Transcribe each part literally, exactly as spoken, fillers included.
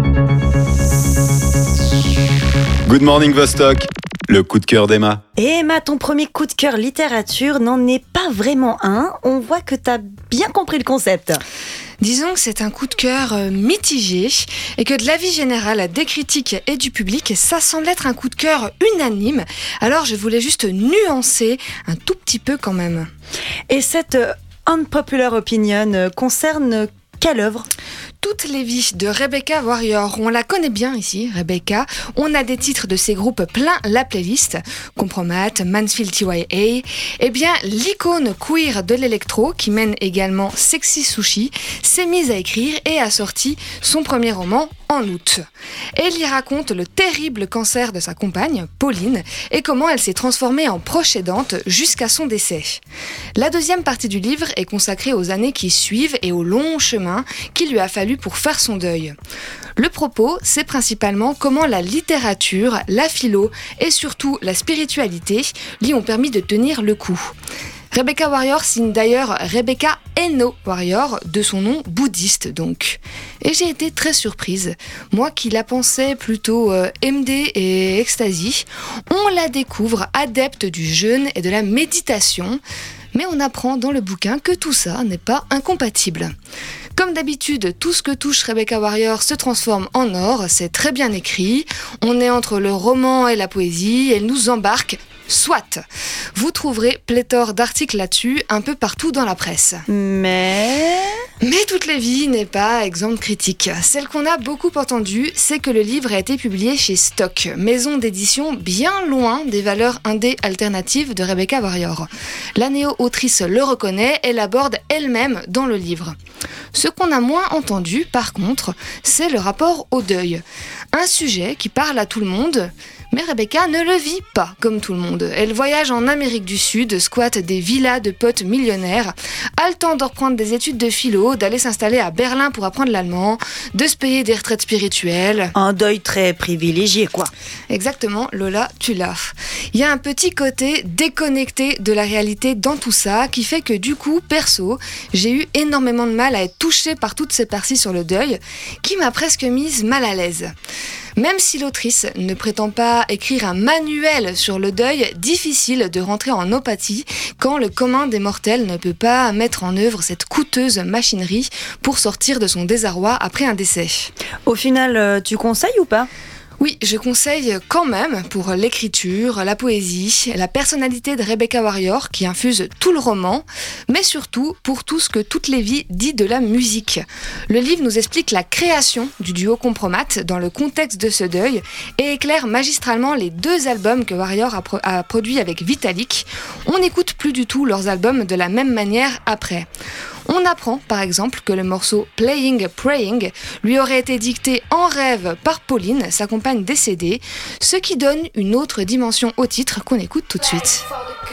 Good morning Vostok, le coup de cœur d'Emma. Et Emma, ton premier coup de cœur littérature n'en est pas vraiment un. On voit que t'as bien compris le concept. Disons que c'est un coup de cœur mitigé et que de l'avis général des critiques et du public, ça semble être un coup de cœur unanime. Alors je voulais juste nuancer un tout petit peu quand même. Et cette unpopular opinion concerne quelle œuvre ? Toutes les vies de Rebecca Warrior, on la connaît bien ici, Rebecca. On a des titres de ses groupes plein la playlist. Compromat, Mansfield T Y A. Eh bien, l'icône queer de l'électro, qui mène également Sexy Sushi, s'est mise à écrire et a sorti son premier roman en août. Elle y raconte le terrible cancer de sa compagne, Pauline, et comment elle s'est transformée en proche aidante jusqu'à son décès. La deuxième partie du livre est consacrée aux années qui suivent et au long chemin qu'il lui a fallu pour faire son deuil. Le propos, c'est principalement comment la littérature, la philo et surtout la spiritualité lui ont permis de tenir le coup. Rebecca Warrior signe d'ailleurs Rebecca Eno Warrior, de son nom bouddhiste donc. Et j'ai été très surprise. Moi qui la pensais plutôt euh, M D et ecstasy, on la découvre adepte du jeûne et de la méditation. Mais on apprend dans le bouquin que tout ça n'est pas incompatible. Comme d'habitude, tout ce que touche Rebecca Warrior se transforme en or, c'est très bien écrit. On est entre le roman et la poésie, elle nous embarque. Soit. Vous trouverez pléthore d'articles là-dessus un peu partout dans la presse. Mais... Mais Toutes les vies n'est pas exempte de critique. Celle qu'on a beaucoup entendue, c'est que le livre a été publié chez Stock, maison d'édition bien loin des valeurs indé alternatives de Rebecca Warrior. La néo-autrice le reconnaît et l'aborde elle-même dans le livre. Ce qu'on a moins entendu, par contre, c'est le rapport au deuil. Un sujet qui parle à tout le monde, mais Rebecca ne le vit pas comme tout le monde. Elle voyage en Amérique du Sud, squatte des villas de potes millionnaires, a le temps de reprendre des études de philo, d'aller s'installer à Berlin pour apprendre l'allemand, de se payer des retraites spirituelles. Un deuil très privilégié, quoi. Exactement, Lola, tu l'as. Il y a un petit côté déconnecté de la réalité dans tout ça, qui fait que du coup, perso, j'ai eu énormément de mal à être touchée par toutes ces parties sur le deuil, qui m'a presque mise mal à l'aise. Même si l'autrice ne prétend pas écrire un manuel sur le deuil, difficile de rentrer en empathie quand le commun des mortels ne peut pas mettre en œuvre cette coûteuse machinerie pour sortir de son désarroi après un décès. Au final, tu conseilles ou pas ? Oui, je conseille quand même pour l'écriture, la poésie, la personnalité de Rebecca Warrior qui infuse tout le roman, mais surtout pour tout ce que Toutes les vies dit de la musique. Le livre nous explique la création du duo Compromat dans le contexte de ce deuil et éclaire magistralement les deux albums que Warrior a, pro- a produits avec Vitalik. On n'écoute plus du tout leurs albums de la même manière après. On apprend par exemple que le morceau Playing Praying lui aurait été dicté en rêve par Pauline, sa compagne décédée, ce qui donne une autre dimension au titre qu'on écoute tout de suite.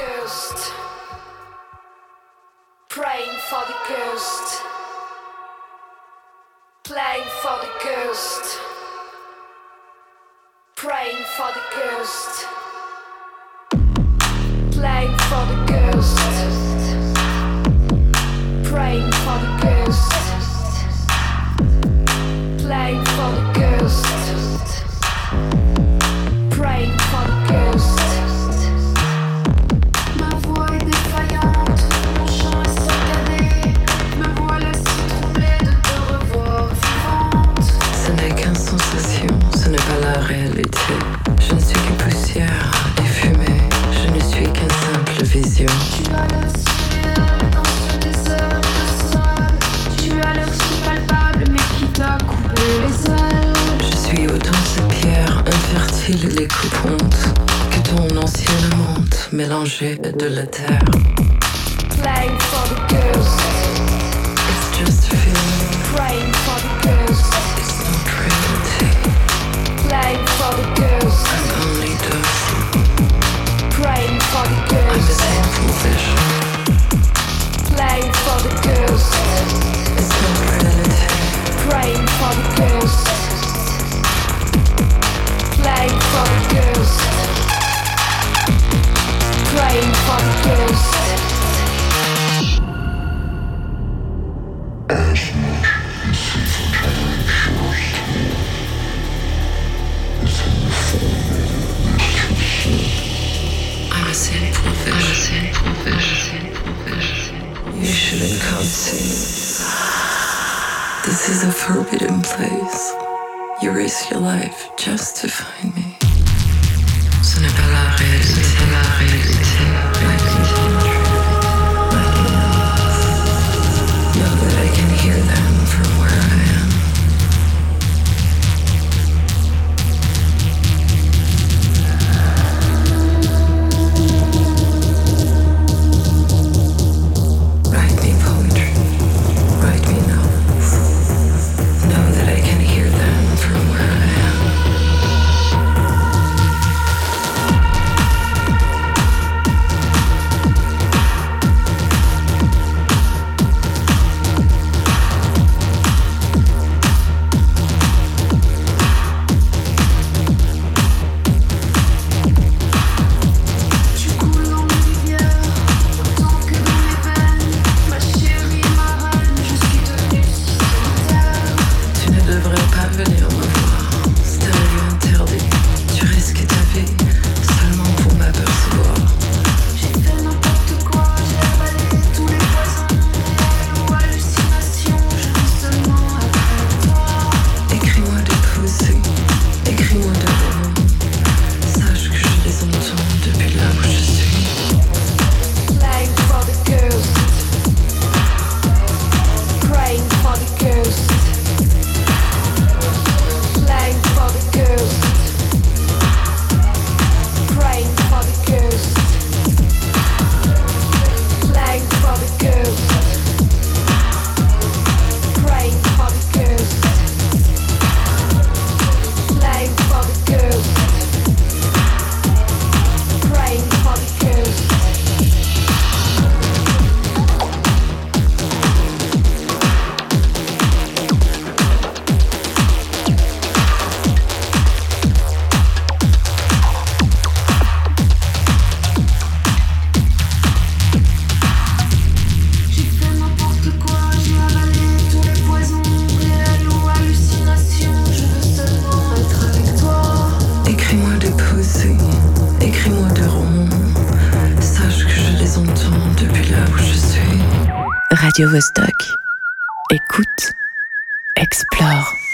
Praying for the ghost. Playing for the ghost. Praying for the ghost. Playing for the ghost. Praying for the ghost. Playing for the ghost. Praying for the ghost. Ma voix est défaillante, mon chant est saccadé. Me voilà si troublée de te revoir vivante. Ce n'est qu'une sensation, ce n'est pas la réalité. Je ne suis que poussière et fumée. Je ne suis qu'une simple vision. Tu as le ciel dans ce désert de sol. Tu as l'air si palpable mais qui t'a coupé les ailes. Je suis autant ces pierres infertiles et les coupantes que ton ancienne monte mélangée de la terre. Playing for the ghost. It's just a feeling, Praying for the ghost. it's not reality. Playing for the ghost. I'm only dust. Praying for the I'm a ghost. sinful vision. Playing for the ghost. It's not reality. Praying for the ghost. Playing for the ghost. Praying for the ghost. As much as This is a forbidden place. You risk your life just to find me. Ce n'est pas la réalité, c'est la réalité. Like me, like me else. Know that I can hear them from where I am. Write me poetry, write me novels. Know that I can hear them from where I am. Tu coules dans mes rivières, autant que dans mes veines. Ma chérie, ma reine, je suis devenue si solitaire. Tu ne devrais pas venir me voir, c'est un lieu interdit. Tu risques ta vie seulement pour m'apercevoir. J'ai fait n'importe quoi, j'ai avalé tous les poisons. Réel ou hallucination, je vis seulement après toi. Écris-moi des poésies, écris-moi des romans. Sache que je les entends depuis là où je suis. Playing for the ghost, praying for the ghost. Playing for the ghost, praying for the ghost. Playing for the ghost, praying for the ghost. Playing for the ghost, praying for the ghost. J'ai fait n'importe quoi, j'ai avalé tous les poisons. Réel ou hallucination, je veux seulement être avec toi. Écris-moi des poésies, écris-moi des romans. Sache que je les entends depuis là où je suis. Radio Vostok. Écoute, explore.